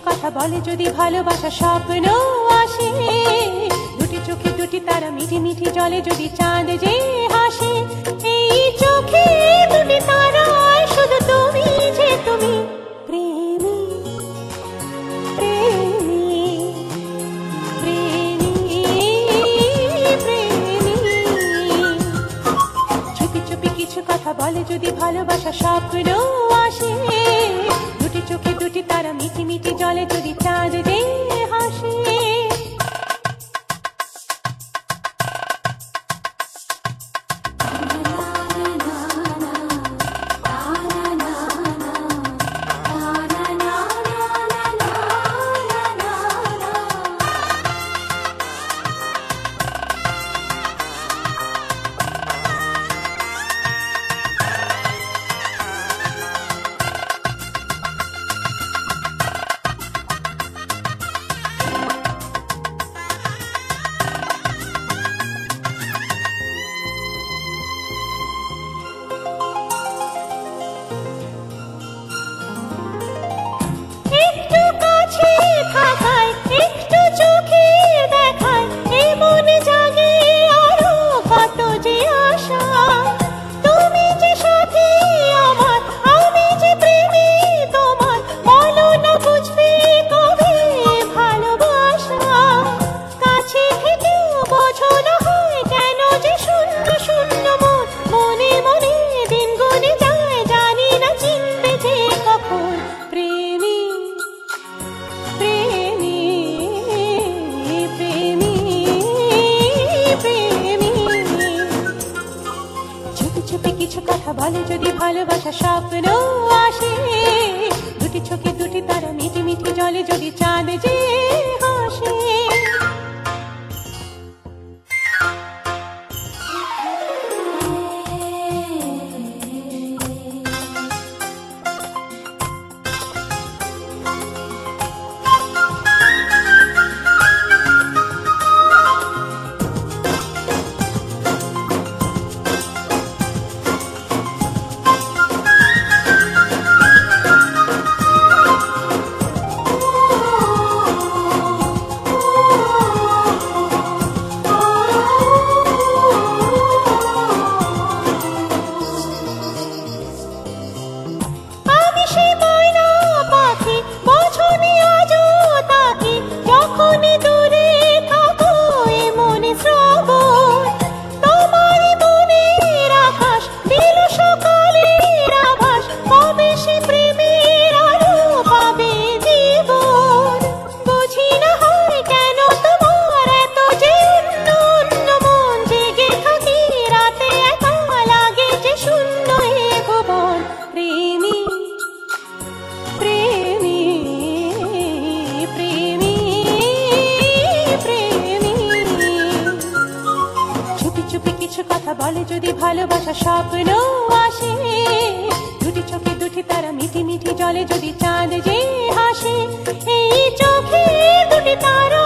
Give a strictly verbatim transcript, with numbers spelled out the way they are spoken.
কথা বলে যদি ভালোবাসা স্বপ্ন আসে, দুটি চোখে দুটি তারা মিঠি মিঠি জলে যদি চাঁদ যে হাসে, এই চোখে দুটি তারায় শুধু তুমি যে তুমি প্রেমী প্রেমী প্রেমী প্রেমী। চুপি চুপি কিছু কথা বলে যদি ভালোবাসা স্বপ্ন আসে, দুটি চোখে দুটি তারা মিঠি মিঠি জলে যদি চাঁদ যে হাসে। কিছু কথা বলে যদি ভালোবাসা স্বপ্ন আসে, দুটি চোখে দুটি তারা মিঠি মিঠি জলে যদি চাঁদ যে হাসে। কথা বলে যদি ভালোবাসা স্বপ্ন আসে, দুটি চোখে দুটি তারা মিঠি মিঠি জলে যদি চাঁদ যে হাসে, এই চোখে দুটি তারা